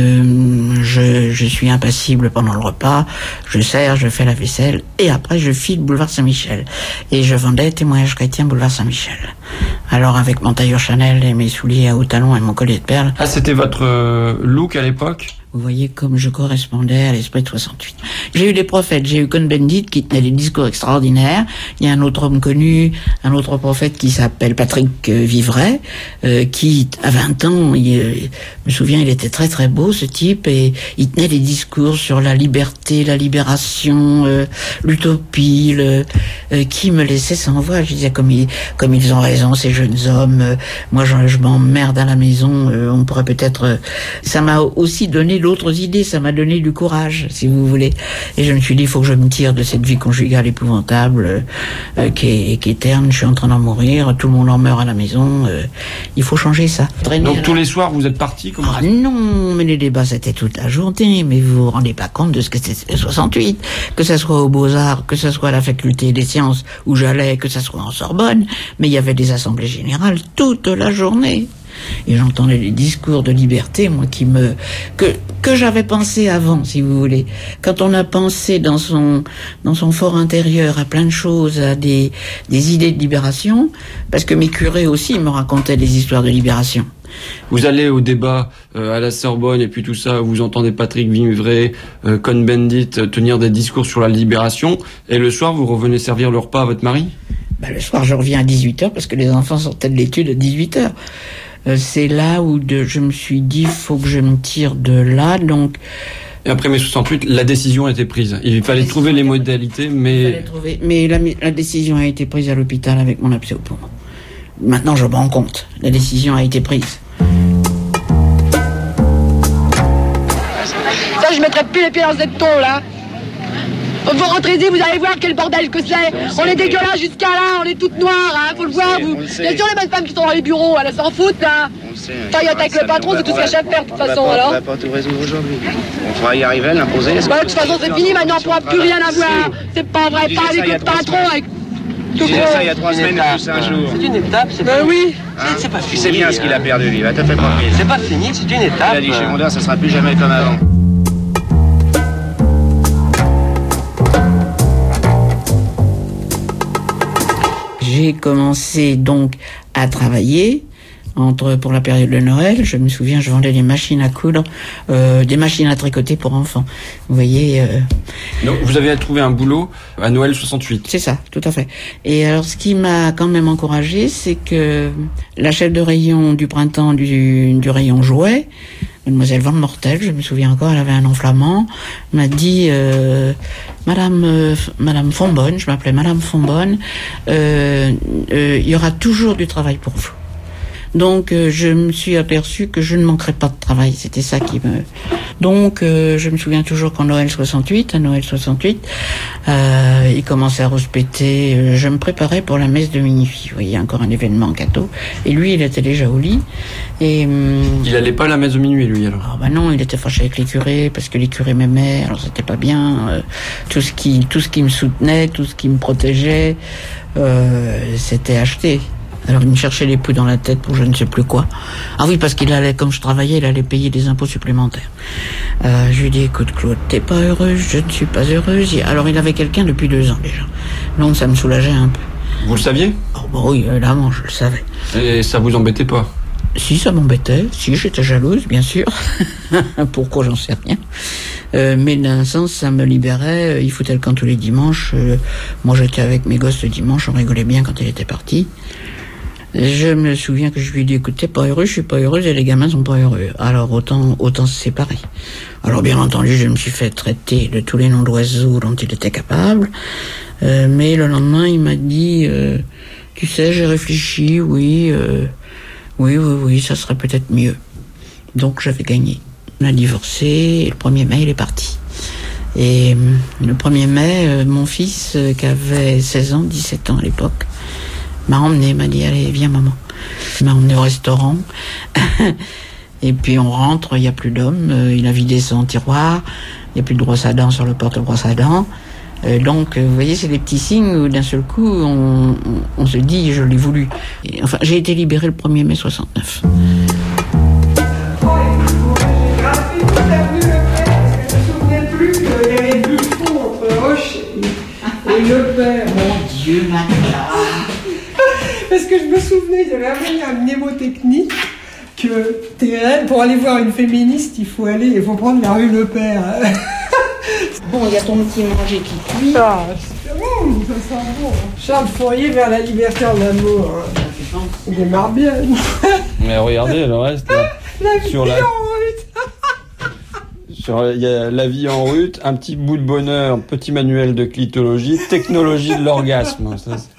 je suis impassible pendant le repas, je sers, je fais la vaisselle, et après je file boulevard Saint-Michel. Et je vendais Témoignage chrétien boulevard Saint-Michel. Alors avec mon tailleur Chanel et mes souliers à hauts talons et mon collier de perles. Ah, c'était votre look à l'époque? Vous voyez comme je correspondais à l'esprit de 68. J'ai eu des prophètes, j'ai eu Cohn-Bendit qui tenait des discours extraordinaires. Il y a un autre homme connu, un autre prophète qui s'appelle Patrick Vivray, qui à 20 ans, je me souviens, il était très très beau ce type, et il tenait des discours sur la liberté, la libération, l'utopie, qui me laissait sans voix. Je disais comme ils ont raison ces jeunes hommes. Moi je m'emmerde à la maison. On pourrait peut-être. Ça m'a aussi donné d'autres idées, ça m'a donné du courage, si vous voulez. Et je me suis dit, il faut que je me tire de cette vie conjugale épouvantable, qui est terne, je suis en train d'en mourir, tout le monde en meurt à la maison, il faut changer ça. Donc tous les soirs, vous êtes partis? Ah non, mais les débats, c'était toute la journée, mais vous vous rendez pas compte de ce que c'était 68, que ça soit aux Beaux-Arts, que ça soit à la faculté des sciences où j'allais, que ça soit en Sorbonne, mais il y avait des assemblées générales toute la journée. Et j'entendais des discours de liberté, moi, que j'avais pensé avant, si vous voulez. Quand on a pensé dans son fort intérieur à plein de choses, à des idées de libération, parce que mes curés aussi me racontaient des histoires de libération. Vous allez au débat à la Sorbonne et puis tout ça, vous entendez Patrick Vivray, Cohn-Bendit tenir des discours sur la libération, et le soir, vous revenez servir le repas à votre mari? Le soir, je reviens à 18h parce que les enfants sortaient de l'étude à 18h. C'est là où je me suis dit, faut que je me tire de là, donc... Et après mai 68, la décision a été prise. Il fallait trouver les modalités, mais... Mais la décision a été prise à l'hôpital avec mon abcès au poumon. Maintenant, je me rends compte. La décision a été prise. Ça, je mettrai plus les pieds dans cette tôle, là. Vous rentrez y, vous allez voir quel bordel que c'est. On est dégueulasse jusqu'à là, on est toutes noires, hein, faut le voir, vous. Bien sûr, les bonnes femmes qui sont dans les bureaux, elles s'en foutent, là. Taille avec le patron, c'est tout ce qu'elle cherche à faire, de toute façon, alors. On va pas tout résoudre aujourd'hui. On va y arriver, l'imposer. De toute façon, c'est fini, maintenant, on pourra plus rien avoir. C'est pas vrai, pas avec le patron, avec... Tu disais ça il y a 3 semaines, plus un jour. C'est une étape, c'est Ben pas... oui. C'est pas Tu fini. sais bien ce qu'il a perdu, lui. Va te faire tranquille. C'est pas fini, c'est une étape. Il a dit chez Mondin, ça sera plus jamais comme avant. J'ai commencé donc à travailler pour la période de Noël. Je me souviens, je vendais des machines à coudre, des machines à tricoter pour enfants. Vous voyez. Donc, vous avez trouvé un boulot à Noël 68. C'est ça, tout à fait. Et alors, ce qui m'a quand même encouragée, c'est que la chef de rayon du printemps du rayon jouets, Mademoiselle Van Mortel, je me souviens encore, elle avait un nom flamand, m'a dit Madame Fonbonne, je m'appelais Madame Fonbonne, il y aura toujours du travail pour vous. Donc je me suis aperçu que je ne manquerais pas de travail, c'était ça qui me... Donc je me souviens toujours qu'en Noël 68, il commençait à rouspéter, je me préparais pour la messe de minuit, vous voyez, encore un événement gâteau, et lui il était déjà au lit, et... Il allait pas à la messe de minuit, lui, alors? Ah bah non, il était fâché avec les curés, parce que les curés m'aimaient, alors c'était pas bien, tout ce qui me soutenait, tout ce qui me protégeait, c'était acheté. Alors il me cherchait les poules dans la tête pour je ne sais plus quoi. Ah oui, parce qu'il allait, comme je travaillais, il allait payer des impôts supplémentaires. Je lui dis, écoute Claude, t'es pas heureuse, je ne suis pas heureuse. Alors il avait quelqu'un depuis 2 ans déjà. Donc ça me soulageait un peu. Vous le saviez? Oh bah oui, évidemment, je le savais. Et ça vous embêtait pas? Si, ça m'embêtait. Si, j'étais jalouse, bien sûr. Pourquoi, j'en sais rien. Mais d'un sens, ça me libérait. Il foutait le camp tous les dimanches. Moi, j'étais avec mes gosses le dimanche, on rigolait bien quand il était parti. Je me souviens que je lui ai dit, écoute, t'es pas heureux, je suis pas heureuse et les gamins sont pas heureux. Alors autant se séparer. Alors bien entendu, je me suis fait traiter de tous les noms d'oiseaux dont il était capable. Mais le lendemain, il m'a dit, tu sais, j'ai réfléchi, oui, ça serait peut-être mieux. Donc j'avais gagné. On a divorcé et le 1er mai, il est parti. Et le 1er mai, mon fils, qui avait 16 ans, 17 ans à l'époque, m'a emmené, m'a dit, allez, viens maman. Il m'a emmené au restaurant. Et puis on rentre, il n'y a plus d'homme, il a vidé son tiroir, il n'y a plus de brosse à dents sur le porte-brosse à dents. Donc, vous voyez, c'est des petits signes où d'un seul coup, on se dit, je l'ai voulu. Et, enfin, j'ai été libérée le 1er mai 69. Et le père. Mon Dieu, maintenant. Parce que je me souvenais, j'avais appris un mnémotechnique que pour aller voir une féministe, il faut prendre la rue Le Père. Bon, il y a ton petit manger qui cuit. Ah, c'est bon, ça sent bon. Charles Fourier vers la liberté en amour. Il démarre bien. Mais regardez le reste. Là. La vie sur la... en route. Il y a la vie en route, un petit bout de bonheur, petit manuel de clitologie, technologie de l'orgasme.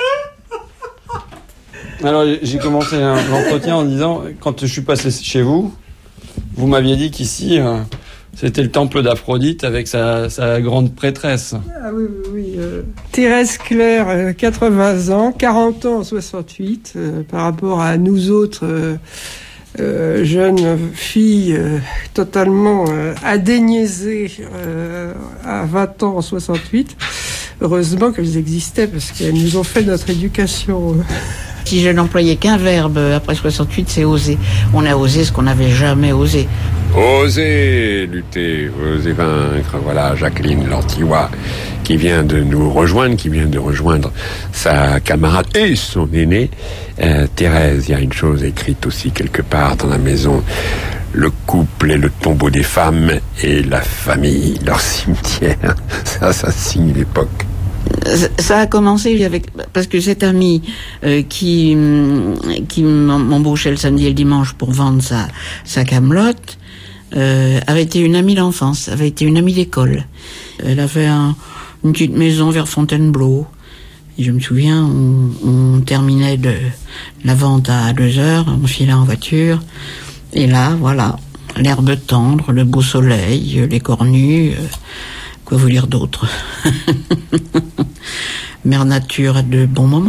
Alors j'ai commencé l'entretien en disant, quand je suis passé chez vous, vous m'aviez dit qu'ici c'était le temple d'Aphrodite avec sa grande prêtresse. Ah oui. Thérèse Claire, 80 ans, 40 ans en 68, par rapport à nous autres jeunes filles totalement adéniaisées à 20 ans en 68. Heureusement qu'elles existaient parce qu'elles nous ont fait notre éducation. Si je n'employais qu'un verbe après 68, c'est oser. On a osé ce qu'on n'avait jamais osé. Oser lutter, oser vaincre. Voilà Jacqueline Lantillois qui vient de nous rejoindre, qui vient de rejoindre sa camarade et son aînée. Thérèse, il y a une chose écrite aussi quelque part dans la maison. Le couple est le tombeau des femmes et la famille, leur cimetière. Ça signe l'époque. Ça a commencé parce que cet ami qui m'embauchait le samedi et le dimanche pour vendre sa camelote avait été une amie d'enfance, avait été une amie d'école. Elle avait une petite maison vers Fontainebleau. Et je me souviens, on terminait de la vente à 2h, on filait en voiture. Et là, voilà, l'herbe tendre, le beau soleil, les cornues... Quoi vous dire d'autre? Mère Nature a de bons moments.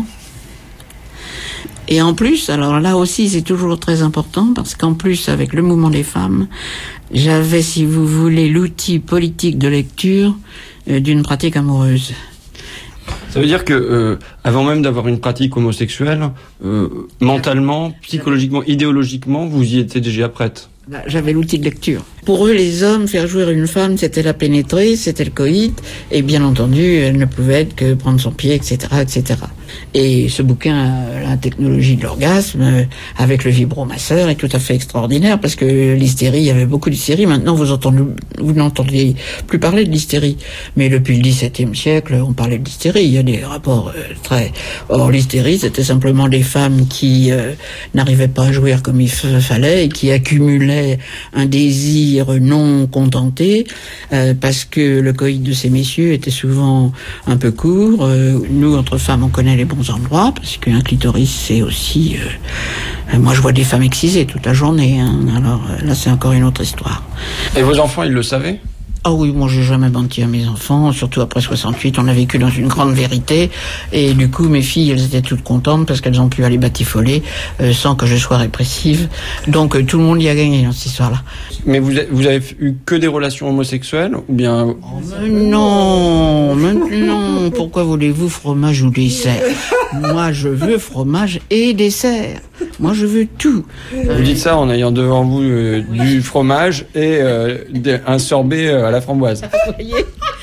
Et en plus, alors là aussi c'est toujours très important, parce qu'en plus avec le mouvement des femmes, j'avais, si vous voulez, l'outil politique de lecture d'une pratique amoureuse. Ça veut dire que avant même d'avoir une pratique homosexuelle, mentalement, psychologiquement, idéologiquement, vous y étiez déjà prête? J'avais l'outil de lecture. Pour eux, les hommes, faire jouir une femme, c'était la pénétrer, c'était le coït, et bien entendu, elle ne pouvait être que prendre son pied, etc., etc. Et ce bouquin, La technologie de l'orgasme, avec le vibromasseur, est tout à fait extraordinaire, parce que l'hystérie, il y avait beaucoup d'hystérie. Maintenant, vous n'entendez plus parler de l'hystérie. Mais depuis le XVIIe siècle, on parlait de l'hystérie. Il y a des rapports très... Or, l'hystérie, c'était simplement des femmes qui n'arrivaient pas à jouir comme il fallait, et qui accumulaient un désir non contenté, parce que le coït de ces messieurs était souvent un peu court. Nous, entre femmes, on connaît les bons endroits, parce qu'un clitoris, c'est aussi... moi, je vois des femmes excisées toute la journée, hein. Alors là, c'est encore une autre histoire. Et vos enfants, ils le savaient? Ah oui, moi j'ai jamais menti à mes enfants, surtout après 68, on a vécu dans une grande vérité, et du coup mes filles, elles étaient toutes contentes parce qu'elles ont pu aller batifoler sans que je sois répressive. Donc tout le monde y a gagné dans cette histoire-là. Mais vous avez eu que des relations homosexuelles ou bien... Non, maintenant, pourquoi voulez-vous fromage ou dessert? Moi je veux fromage et dessert. Moi je veux tout. Vous dites ça en ayant devant vous du fromage et un sorbet à la framboise. Vous voyez?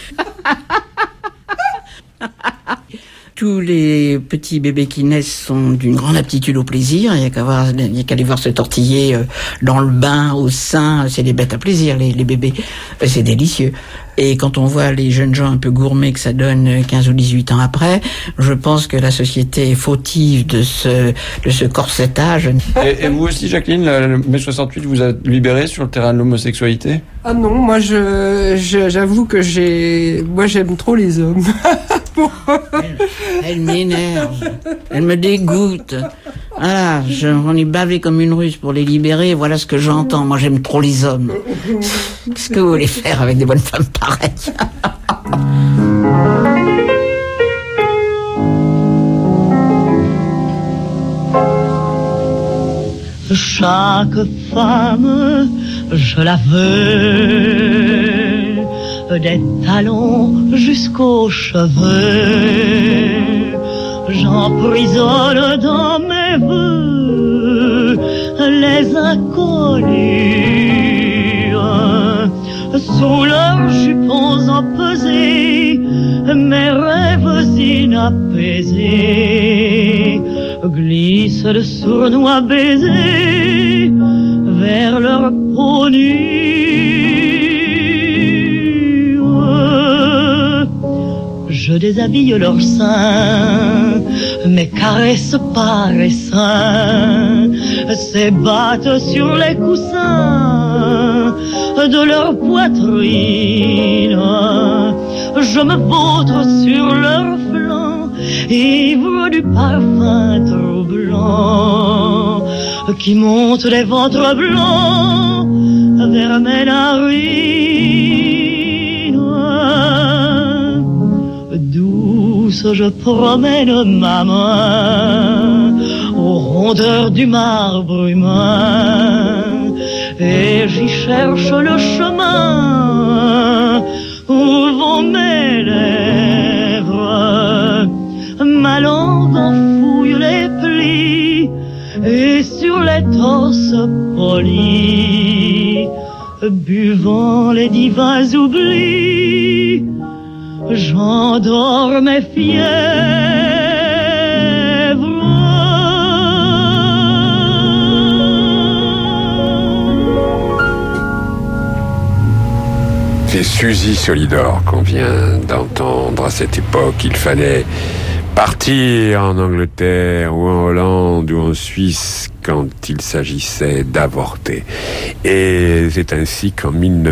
Tous les petits bébés qui naissent sont d'une grande aptitude au plaisir. Il n'y a qu'à aller voir se tortiller dans le bain, au sein. C'est des bêtes à plaisir, les bébés. C'est délicieux. Et quand on voit les jeunes gens un peu gourmets que ça donne 15 ou 18 ans après, je pense que la société est fautive de ce corsetage. Et vous aussi, Jacqueline, le mai 68 vous a libéré sur le terrain de l'homosexualité? Ah non, moi j'avoue que j'aime trop les hommes. Elle m'énerve, elle me dégoûte. Voilà, j'en ai bavé comme une russe pour les libérer, voilà ce que j'entends. Moi j'aime trop les hommes. Qu'est-ce que vous voulez faire avec des bonnes femmes pareilles? Chaque femme, je la veux, des talons jusqu'aux cheveux. J'emprisonne dans mes voeux les inconnus. Sous leurs jupons empesés, mes rêves inapaisés glissent de sournois baisers vers leur peau nue. Je déshabille leurs seins, mes caresses par les seins s'ébattent sur les coussins de leur poitrine. Je me vautre sur leur flanc, ivre du parfum troublant qui monte les ventres blancs vers mes narines. Douce, je promène ma main aux rondeurs du marbre humain, et j'y cherche le chemin où vont mes lèvres. Ma langue en fouille les plis, et sur les torses polis, buvant les divins oublis, j'endors mes fièvres. C'est Suzy Solidor qu'on vient d'entendre. À cette époque, il fallait partir en Angleterre ou en Hollande ou en Suisse quand il s'agissait d'avorter. Et c'est ainsi qu'en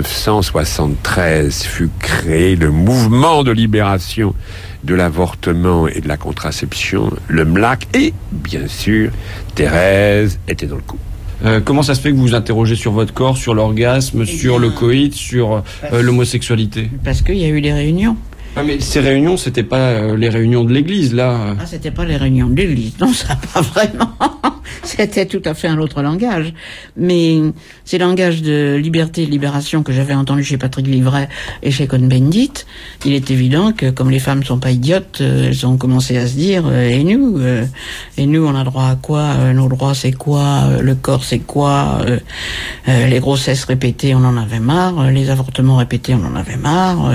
1973 fut créé le mouvement de libération de l'avortement et de la contraception, le MLAC, et bien sûr, Thérèse était dans le coup. Comment ça se fait que vous vous interrogez sur votre corps, sur l'orgasme, sur le coït, sur l'homosexualité? Parce qu'il y a eu des réunions. Ah, mais ces réunions, c'était pas les réunions de l'église, là. Ah, c'était pas les réunions de l'église. Non, ça pas vraiment. C'était tout à fait un autre langage. Mais ces langages de liberté et de libération que j'avais entendus chez Patrick Livret et chez Cohn-Bendit, il est évident que comme les femmes sont pas idiotes, elles ont commencé à se dire et nous, on a droit à quoi? Nos droits c'est quoi? Le corps c'est quoi? Les grossesses répétées, on en avait marre. Les avortements répétés, on en avait marre.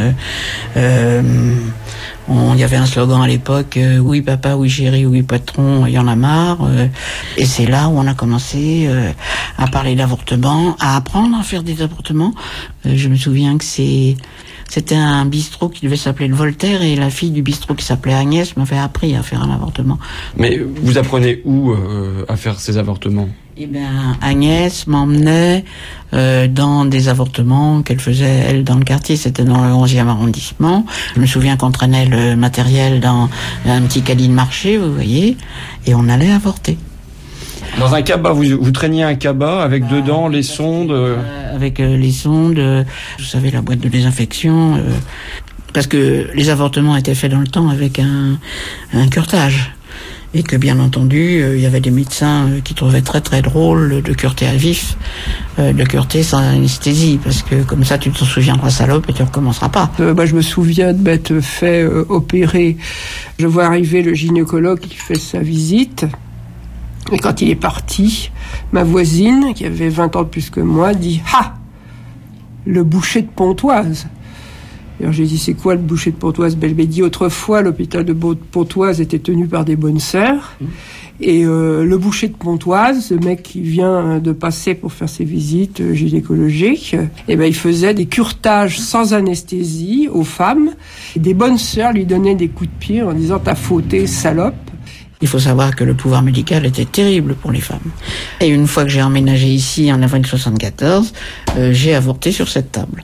Il y avait un slogan à l'époque, oui papa, oui chéri, oui patron, il y en a marre. Et c'est là où on a commencé à parler d'avortement, à apprendre à faire des avortements. Je me souviens que c'était un bistrot qui devait s'appeler le Voltaire, et la fille du bistrot qui s'appelait Agnès m'avait appris à faire un avortement. Mais vous apprenez où à faire ces avortements? Eh bien, Agnès m'emmenait dans des avortements qu'elle faisait, elle, dans le quartier. C'était dans le 11e arrondissement. Je me souviens qu'on traînait le matériel dans un petit caddie de marché, vous voyez, et on allait avorter. Dans un cabas, vous traîniez un cabas avec dedans les sondes Avec les sondes, vous savez, la boîte de désinfection. Parce que les avortements étaient faits dans le temps avec un curetage. Et que bien entendu, il y avait des médecins qui trouvaient très très drôle de cureter à vif, de cureter sans anesthésie, parce que comme ça tu t'en souviendras salope et tu recommenceras pas. Moi je me souviens de m'être fait opérer. Je vois arriver le gynécologue qui fait sa visite, et quand il est parti, ma voisine, qui avait 20 ans de plus que moi, dit « Ah, le boucher de Pontoise !» Alors j'ai dit, c'est quoi le boucher de Pontoise? Elle m'a dit, autrefois, l'hôpital de Pontoise était tenu par des bonnes sœurs. Et le boucher de Pontoise, ce mec qui vient de passer pour faire ses visites gynécologiques, il faisait des curetages sans anesthésie aux femmes. Et des bonnes sœurs lui donnaient des coups de pied en disant, t'as fauté, salope. Il faut savoir que le pouvoir médical était terrible pour les femmes. Et une fois que j'ai emménagé ici, en avril 1974, j'ai avorté sur cette table.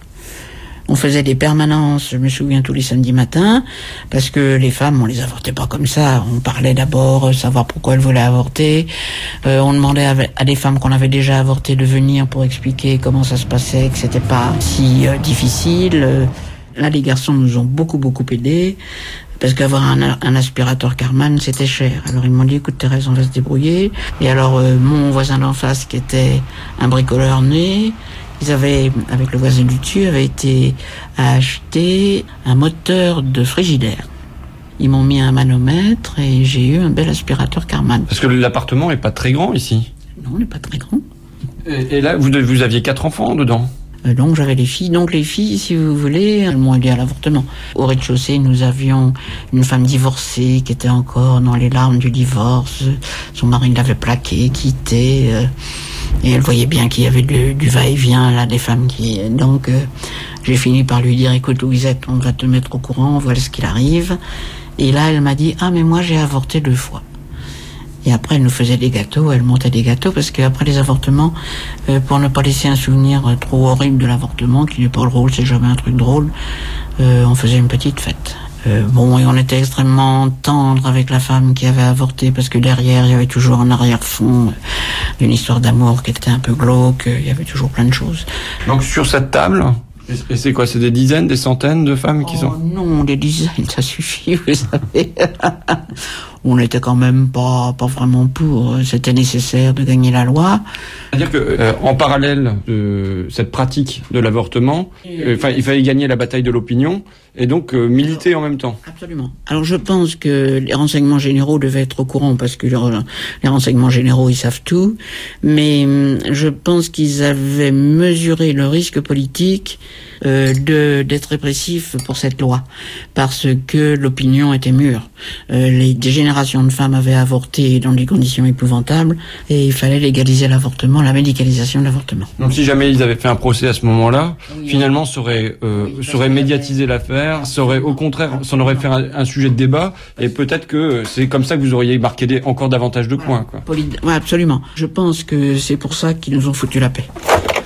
On faisait des permanences, je me souviens, tous les samedis matins, parce que les femmes, on les avortait pas comme ça. On parlait d'abord, savoir pourquoi elles voulaient avorter. On demandait à des femmes qu'on avait déjà avorté de venir pour expliquer comment ça se passait, que c'était pas si difficile. Là, les garçons nous ont beaucoup aidés, parce qu'avoir un aspirateur Karman, c'était cher. Alors ils m'ont dit, écoute Thérèse, on va se débrouiller. Et alors mon voisin d'en face, qui était un bricoleur né, ils avaient, avec le voisin du dessus, avaient été acheter un moteur de frigidaire. Ils m'ont mis un manomètre et j'ai eu un bel aspirateur Karman. Parce que l'appartement est pas très grand ici. Non, il n'est pas très grand. Et là, vous aviez 4 enfants dedans? Donc j'avais les filles. Donc les filles, si vous voulez, elles m'ont aidé à l'avortement. Au rez-de-chaussée, nous avions une femme divorcée qui était encore dans les larmes du divorce. Son mari l'avait plaqué, quitté. Et elle voyait bien qu'il y avait du va-et-vient là, des femmes qui... Donc j'ai fini par lui dire, écoute Louisette, on va te mettre au courant, voilà ce qu'il arrive. Et là, elle m'a dit, ah mais moi j'ai avorté 2 fois. Et après, elle nous faisait des gâteaux, elle montait des gâteaux, parce qu'après les avortements, pour ne pas laisser un souvenir trop horrible de l'avortement, qui n'est pas drôle, c'est jamais un truc drôle, on faisait une petite fête. Et on était extrêmement tendre avec la femme qui avait avorté, parce que derrière, il y avait toujours en arrière-fond une histoire d'amour qui était un peu glauque, il y avait toujours plein de choses. Donc sur cette table, et c'est quoi, c'est des dizaines, des centaines de femmes qui sont... Non, des dizaines, ça suffit, vous savez. On n'était quand même pas vraiment pour. C'était nécessaire de gagner la loi. C'est-à-dire que en parallèle de cette pratique de l'avortement, il fallait gagner la bataille de l'opinion et donc militer en même temps. Absolument. Alors je pense que les renseignements généraux devaient être au courant, parce que les renseignements généraux, ils savent tout. Mais je pense qu'ils avaient mesuré le risque politique d'être répressif pour cette loi, parce que l'opinion était mûre. Des générations de femmes avaient avorté dans des conditions épouvantables, et il fallait légaliser l'avortement, la médicalisation de l'avortement. Donc si jamais ils avaient fait un procès à ce moment-là, finalement ça aurait médiatisé l'affaire, ça aurait au contraire, ça en aurait fait un sujet de débat, et peut-être que c'est comme ça que vous auriez marqué encore davantage de points, quoi. Ouais, absolument. Je pense que c'est pour ça qu'ils nous ont foutu la paix.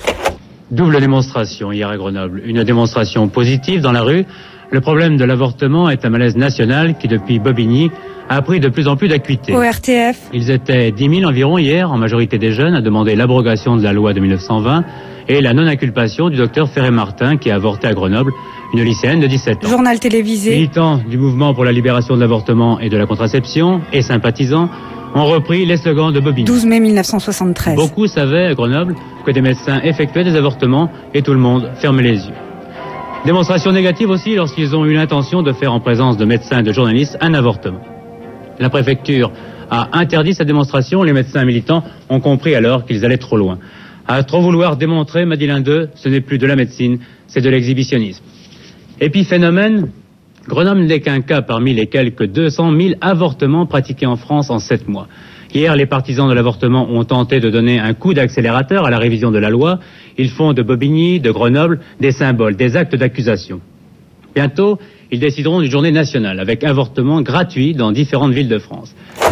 Double démonstration hier à Grenoble. Une démonstration positive dans la rue. Le problème de l'avortement est un malaise national qui, depuis Bobigny, a pris de plus en plus d'acuité. Au RTF. Ils étaient 10 000 environ hier, en majorité des jeunes, à demander l'abrogation de la loi de 1920 et la non-inculpation du docteur Ferré-Martin qui a avorté à Grenoble, une lycéenne de 17 ans. Journal télévisé. Militants du mouvement pour la libération de l'avortement et de la contraception et sympathisants ont repris les slogans de Bobigny. 12 mai 1973. Beaucoup savaient à Grenoble que des médecins effectuaient des avortements et tout le monde fermait les yeux. Démonstration négative aussi lorsqu'ils ont eu l'intention de faire en présence de médecins et de journalistes un avortement. La préfecture a interdit cette démonstration. Les médecins militants ont compris alors qu'ils allaient trop loin. À trop vouloir démontrer, m'a dit l'un d'eux, ce n'est plus de la médecine, c'est de l'exhibitionnisme. Épiphénomène, Grenoble n'est qu'un cas parmi les quelques 200 000 avortements pratiqués en France en 7 mois. Hier, les partisans de l'avortement ont tenté de donner un coup d'accélérateur à la révision de la loi. Ils font de Bobigny, de Grenoble, des symboles, des actes d'accusation. Bientôt, ils décideront d'une journée nationale avec avortement gratuit dans différentes villes de France.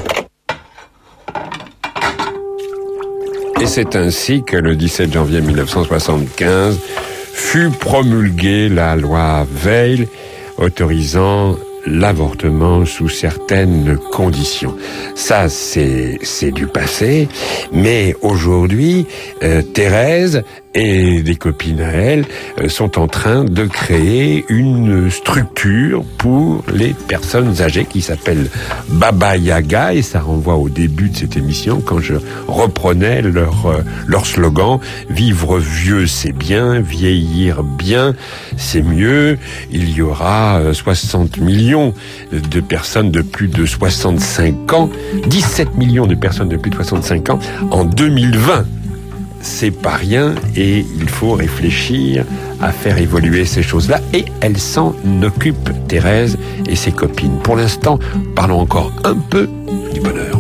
Et c'est ainsi que le 17 janvier 1975 fut promulguée la loi Veil autorisant l'avortement sous certaines conditions. Ça, c'est du passé, mais aujourd'hui, Thérèse et des copines à elle sont en train de créer une structure pour les personnes âgées qui s'appelle Baba Yaga, et ça renvoie au début de cette émission quand je reprenais leur slogan: vivre vieux c'est bien, vieillir bien c'est mieux. Il y aura 60 millions de personnes de plus de 65 ans, 17 millions de personnes de plus de 65 ans en 2020. C'est pas rien et il faut réfléchir à faire évoluer ces choses-là, et elle s'en occupe, Thérèse et ses copines. Pour l'instant, parlons encore un peu du bonheur.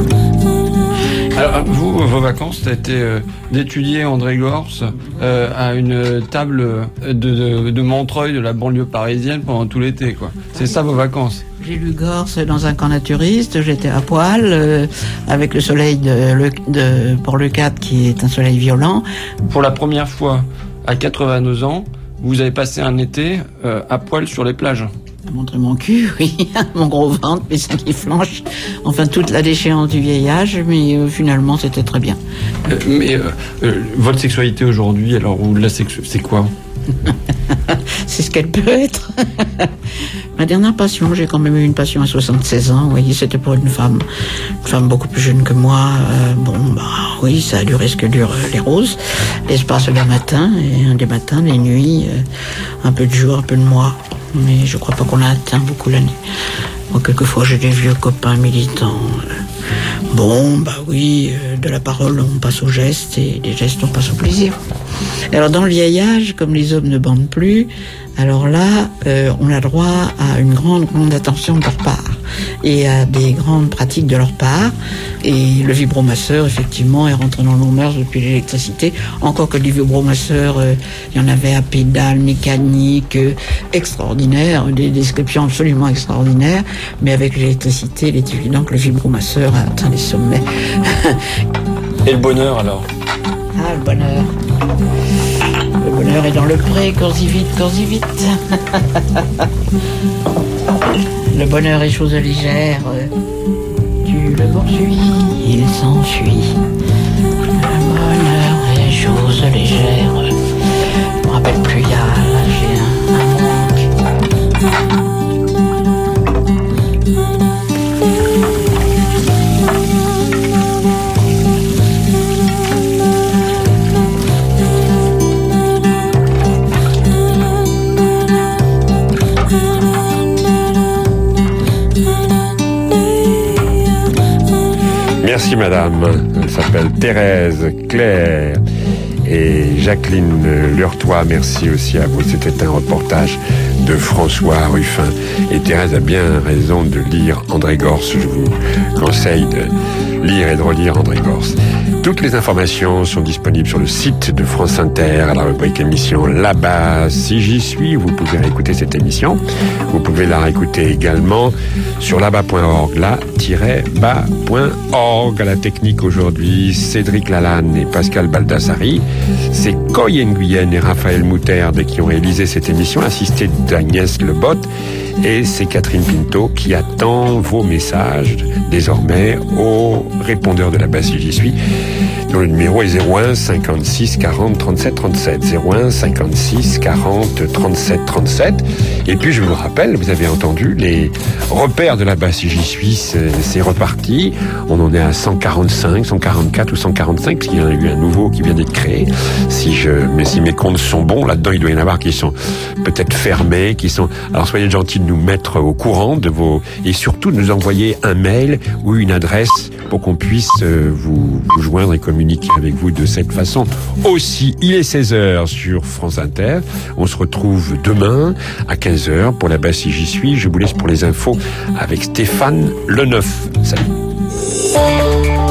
Alors, vous, vos vacances, ça a été d'étudier André Gorz à une table de Montreuil, de la banlieue parisienne, pendant tout l'été, quoi. C'est ça vos vacances? J'ai lu Gorz dans un camp naturiste, j'étais à poil, avec le soleil de Port-le-Cap, qui est un soleil violent. Pour la première fois, à 82 ans, vous avez passé un été à poil sur les plages. À montrer mon cul, oui, mon gros ventre, mes seins qui flanchent, enfin toute la déchéance du vieillage, mais finalement c'était très bien. Votre sexualité aujourd'hui, alors, ou la c'est quoi? C'est ce qu'elle peut être. Ma dernière passion, j'ai quand même eu une passion à 76 ans, vous voyez, c'était pour une femme beaucoup plus jeune que moi. Oui, ça a duré ce que durent les roses, l'espace d'un matin, et un des matins, des nuits, un peu de jour, un peu de mois. Mais je crois pas qu'on a atteint beaucoup l'année. Moi, quelquefois, j'ai des vieux copains militants. De la parole, on passe au geste, et des gestes, on passe au plaisir. Alors, dans le vieillage, comme les hommes ne bandent plus, alors là, on a droit à une grande attention de leur part, et à des grandes pratiques de leur part. Et le vibromasseur, effectivement, est rentré dans nos mœurs depuis l'électricité. Encore que les vibromasseurs, il y en avait à pédale, mécanique, extraordinaire, des descriptions absolument extraordinaires. Mais avec l'électricité, il est évident que le vibromasseur a atteint les sommets. Et le bonheur, alors? Ah, le bonheur. Le bonheur est dans le pré, cours-y vite, cours-y vite. Le bonheur est chose légère. Tu le poursuis, il s'enfuit. Le bonheur est chose légère. Je me rappelle plus, j'ai un manque. Merci madame. Elle s'appelle Thérèse Claire et Jacqueline Lurtois. Merci aussi à vous. C'était un reportage de François Ruffin. Et Thérèse a bien raison de lire André Gorz. Je vous conseille de lire et de relire André Gorz. Toutes les informations sont disponibles sur le site de France Inter à la rubrique émission Là-bas si j'y suis. Vous pouvez réécouter cette émission. Vous pouvez la réécouter également sur là-bas.org, là-bas.org. À la technique aujourd'hui, Cédric Lalanne et Pascal Baldassari. C'est Coy Nguyen et Raphaël Mouterde qui ont réalisé cette émission, assistés d'Agnès Lebotte. Et c'est Catherine Pinto qui attend vos messages désormais au répondeur de la Bastille J'y suis, dont le numéro est 01 56 40 37 37. 01 56 40 37 37. Et puis je vous le rappelle, vous avez entendu, les repères de la Bastille J'y suis, c'est reparti. On en est à 145, 144 ou 145, parce qu'il y en a eu un nouveau qui vient d'être créé. Si mes comptes sont bons, là-dedans il doit y en avoir qui sont peut-être fermés, qui sont... Alors soyez gentils de nous mettre au courant de vos... Et surtout de nous envoyer un mail ou une adresse pour qu'on puisse vous joindre et communiquer avec vous de cette façon. Aussi, il est 16h sur France Inter. On se retrouve demain à 15h pour la Bastille J'y suis. Je vous laisse pour les infos avec Stéphane Leneuf. Salut.